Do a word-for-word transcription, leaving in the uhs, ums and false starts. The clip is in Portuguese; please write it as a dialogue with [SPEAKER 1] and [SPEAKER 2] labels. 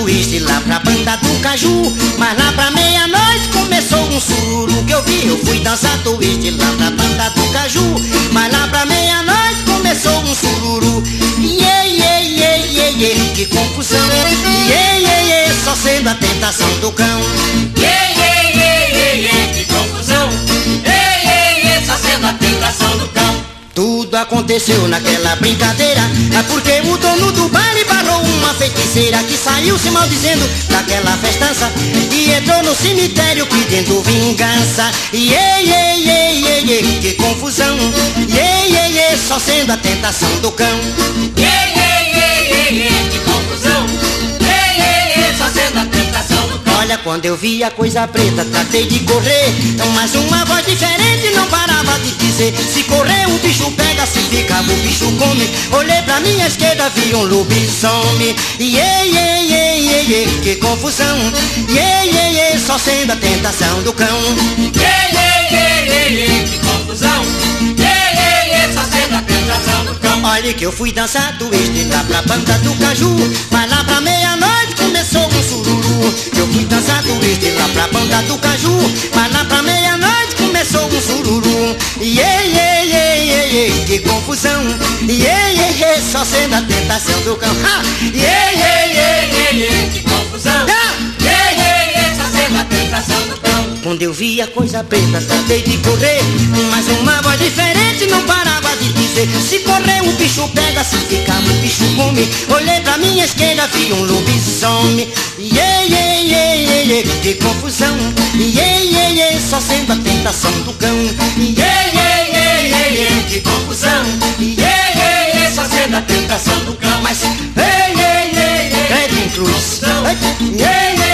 [SPEAKER 1] twist lá pra banda do caju. Mas lá pra meia-noite começou um sururu que eu vi. Eu fui dançar twist lá pra banda do caju. Mas lá pra meia-noite começou um sururu. Iê, iê, iê, iê, iê, que confusão. Iê, iê, iê, só sendo a tentação do cão.
[SPEAKER 2] Iê, iê, iê, iê, iê, que confusão. Iê, iê, iê, só sendo a tentação do cão.
[SPEAKER 1] Tudo aconteceu naquela brincadeira, é porque o dono do baile barrou uma feiticeira que saiu se maldizendo daquela festança e entrou no cemitério pedindo vingança. Iê, iê, iê, iê, iê, que confusão. Iê, iê, iê, só sendo a tentação do cão.
[SPEAKER 2] Iê, iê, iê, iê, iê, que confusão. Iê, iê, iê, só sendo a tentação do cão.
[SPEAKER 1] Olha, quando eu vi a coisa preta, tratei de correr, mas uma voz diferente não parava de dizer: se correr o bicho pega, se ficar o bicho come. Olhei pra minha esquerda, vi um lobisomem. Iê, iê, iê, iê, iê, que confusão. Iê, iê, iê, só sendo a tentação do cão.
[SPEAKER 2] Iê, iê, iê, iê, iê, que confusão. Iê, iê, iê, só sendo a tentação do cão.
[SPEAKER 1] Olha que eu fui dançar twist lá pra banda do caju. Mas lá pra meia-noite começou um sururu. Eu fui dançar twist lá pra banda do caju. Mas lá pra meia-noite começou um sururu. Iê, iê, iê, iê, iê, que confusão. Iê, iê, iê, só sendo a tentação do cão. Ha! Iê, iê, iê,
[SPEAKER 2] Iê, iê, que confusão. Iê, iê, iê, só sendo a tentação do cão.
[SPEAKER 1] quando eu vi a coisa preta, tratei de correr, mas uma voz diferente não parava de dizer: se correr o bicho pega, se ficar o bicho come. Olhei pra minha esquerda, vi um lobisomem. Iê, iê, iê, iê, iê, que confusão. Iê, iê, iê, só sendo a tentação do cão. Iê, iê, iê, iê, iê, que confusão. Iê, iê, iê, só sendo a tentação do cão. Mas, ei, ei, ei, ei, Edwin Cruz. Ei, ei,